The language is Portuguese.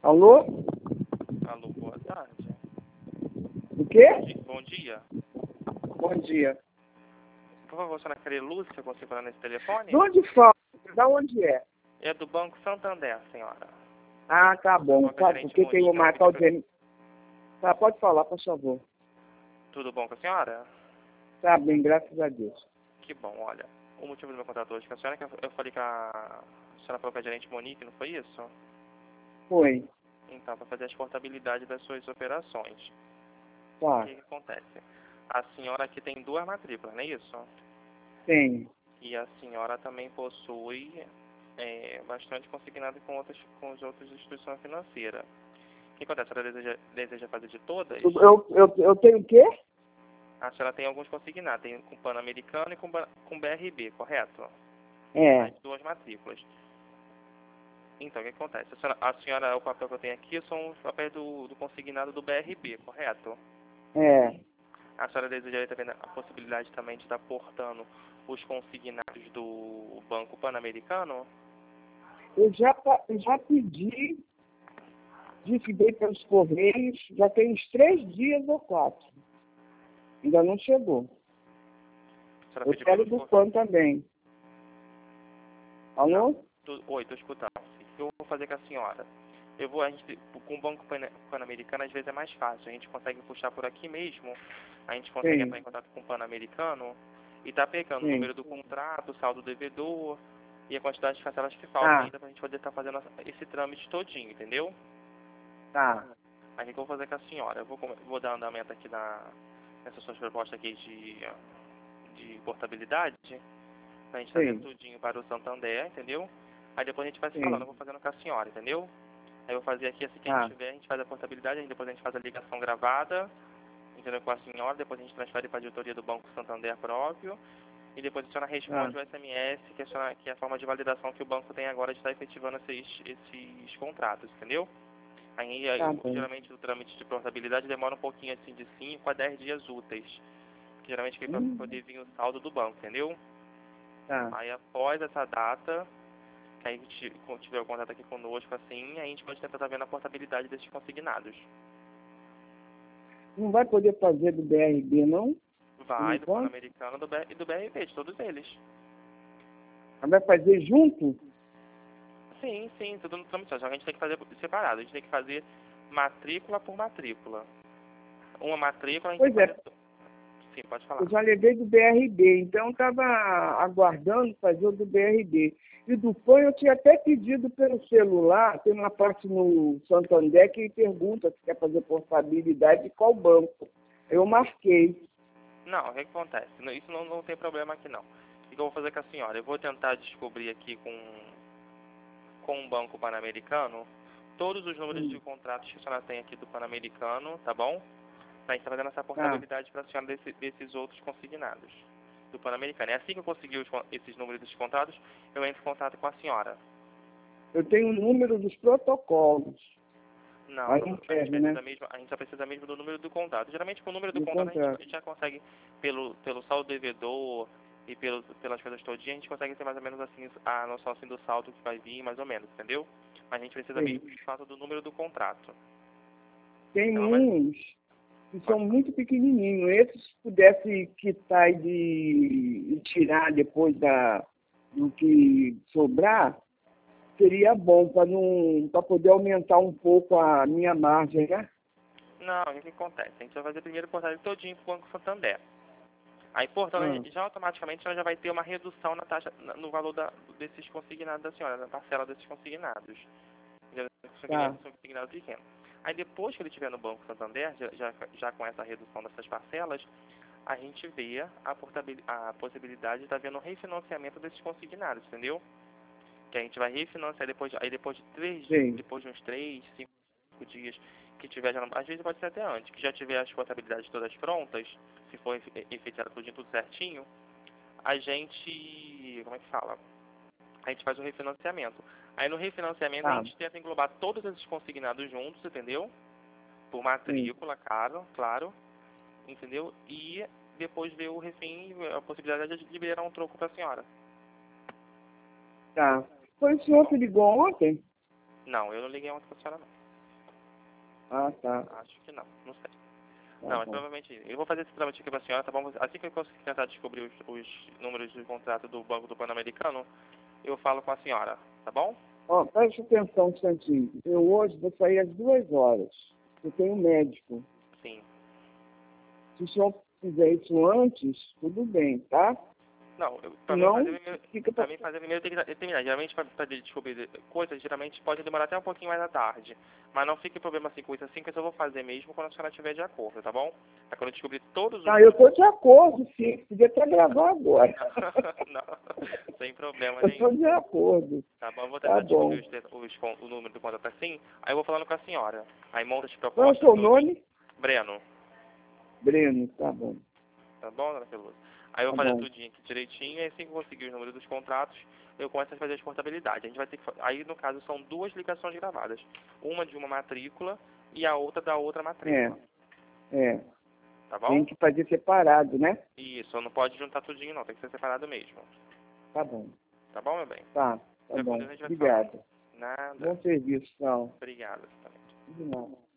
Alô? Alô, boa tarde. O quê? Bom dia. Bom dia. Por favor, senhora Maria Lúcia, você falar nesse telefone? De onde fala? Da onde é? É do Banco Santander, senhora. Ah, tá bom. Banco Sabe por Gerente que eu vou Monique, ela marcar o pediu dinheiro? Tá, pode falar, por favor. Tudo bom com a senhora? Tá bem, graças a Deus. Que bom, olha. O motivo do meu contato hoje com a senhora é que eu falei que a senhora falou que a gerente Monique, não foi isso? Foi. Então, para fazer a exportabilidade das suas operações. O Tá. que acontece? A senhora aqui tem 2 matrículas, não é isso? Tem. E a senhora também possui bastante consignado com as outras instituições financeiras. O que acontece? A senhora deseja fazer de todas? Eu tenho o quê? A senhora tem alguns consignados, tem com Pan-Americano e com BRB, correto? É. As 2 matrículas. Então, o que acontece? A senhora, o papel que eu tenho aqui são os papéis do consignado do BRB, correto? É. A senhora desejaria também a possibilidade também de estar portando os consignados do Banco Pan-Americano? Eu já pedi, dei pelos Correios, já tem uns 3 dias ou 4. Ainda não chegou. A senhora Eu pediu quero pelos do PAN também. Alô? Oi, estou escutando. O que eu vou fazer com a senhora? Com o Banco Pan-Americano, às vezes é mais fácil. A gente consegue puxar por aqui mesmo. A gente consegue Sim. entrar em contato com o Pan-Americano e tá pegando o Sim. número do contrato, o saldo do devedor e a quantidade de parcelas que faltam ainda pra gente poder estar fazendo esse trâmite todinho, entendeu? Tá. Aí o que eu vou fazer com a senhora? Eu vou dar andamento aqui nessas suas propostas aqui de portabilidade, pra gente trazer Sim. tudinho para o Santander, entendeu? Aí depois a gente vai se Sim. falando, eu vou fazendo com a senhora, entendeu? Aí eu vou fazer aqui, assim que a gente tiver, a gente faz a portabilidade, aí depois a gente faz a ligação gravada, entendeu, com a senhora, depois a gente transfere para a diretoria do Banco Santander próprio, e depois a senhora responde o SMS, que é a forma de validação que o banco tem agora de estar efetivando esses contratos, entendeu? Aí, Tá bom. geralmente, o trâmite de portabilidade demora um pouquinho, assim, de 5 a 10 dias úteis, que geralmente é para poder vir o saldo do banco, entendeu? Tá. Aí, após essa data, que aí tiver o contato aqui conosco, assim, a gente pode tentar estar vendo a portabilidade desses consignados. Não vai poder fazer do BRB, não? Vai, do Pan-Americano e do BRB, de todos eles. Vai fazer junto? Sim, tudo no trâmite. Só que a gente tem que fazer separado. A gente tem que fazer matrícula por matrícula. Uma matrícula a gente Pois é. Sim, pode falar. Eu já levei do BRB, então estava aguardando fazer o do BRB. E do PAN eu tinha até pedido pelo celular, tem uma parte no Santander que pergunta se quer fazer portabilidade de qual banco. Eu marquei. Não, o que acontece? Isso não tem problema aqui, não. O que eu vou fazer com a senhora? Eu vou tentar descobrir aqui com o Banco Pan-Americano todos os números de contratos que a senhora tem aqui do Pan-Americano, tá bom? Pra gente estar fazendo essa portabilidade para a senhora desses outros consignados do Pan-Americano. É assim que eu conseguir esses números desses contratos, eu entro em contato com a senhora. Eu tenho o número dos protocolos. Não, Aí a não gente serve, precisa né? mesmo, a gente só precisa mesmo do número do contrato. Geralmente com o número do Do contrato a contrato. gente já consegue, pelo saldo devedor e pelas coisas todinhas, a gente consegue ter mais ou menos assim a noção assim, do saldo que vai vir, mais ou menos, entendeu? Mas a gente precisa Sim. mesmo de fato do número do contrato. Tem Então, mas, uns que são muito pequenininhos. Esses, se pudesse quitar e tirar depois do que sobrar, seria bom para poder aumentar um pouco a minha margem, né? não, o que acontece? A gente vai fazer primeiro o portal todinho para o Banco Santander. Aí, portanto, já automaticamente ela já vai ter uma redução na taxa, no valor desses consignados da senhora, na parcela desses consignados. São consignados pequenos. Aí depois que ele estiver no Banco Santander, já com essa redução dessas parcelas, a gente vê a possibilidade de estar vendo um refinanciamento desses consignados, entendeu? Que a gente vai refinanciar depois de 3 dias, depois de uns 3, 5 dias que tiver, às vezes pode ser até antes, que já tiver as portabilidades todas prontas, se for efetuado tudo certinho, a gente, como é que fala? A gente faz o refinanciamento. Aí no refinanciamento a gente tenta englobar todos esses consignados juntos, entendeu? Por matrícula, claro, entendeu? E depois ver o refim, a possibilidade de liberar um troco para a senhora. Tá. Foi o senhor que ligou ontem? Não, eu não liguei ontem para a senhora, não. Ah, tá. Acho que não sei. Tá Não, mas bom. provavelmente eu vou fazer esse trâmite aqui pra senhora, tá bom? Assim que eu conseguir tentar descobrir os números do contrato do Banco do Pan-Americano, eu falo com a senhora, tá bom? Ó, preste atenção um instantinho. Eu hoje vou sair às 2 horas. Eu tenho médico. Sim. Se o senhor fizer isso antes, tudo bem, tá? Não, Não, fica pra pra... mim fazer primeiro tem que terminar. Geralmente pra descobrir coisas, geralmente pode demorar até um pouquinho mais à tarde. Mas não fique problema assim com isso assim, que eu só vou fazer mesmo quando a senhora estiver de acordo, tá bom? É quando eu descobrir todos os... Ah, eu tô de acordo, sim. Podia até gravar agora. Não, sem problema Eu nenhum. tô de acordo. Tá bom, eu vou Tá tentar bom. descobrir o número do contrato assim, aí eu vou falando com a senhora. Aí monta as Qual é o propostas, seu tudo. nome? Breno, Breno, tá bom. tá bom, dona Pelusa? Aí eu Tá vou fazer bom. tudinho aqui direitinho, e assim que eu conseguir os números dos contratos, eu começo a fazer a exportabilidade. A gente vai ter que... Aí, no caso, são 2 ligações gravadas. Uma de uma matrícula e a outra da outra matrícula. É. Tá Tem bom? que fazer separado, né? Isso, não pode juntar tudinho não, tem que ser separado mesmo. Tá bom. Tá bom, meu bem? Tá Fica com bom. Deus, a gente vai falando. Obrigado. Nada. Bom serviço, tchau. Obrigado. Também. De nada.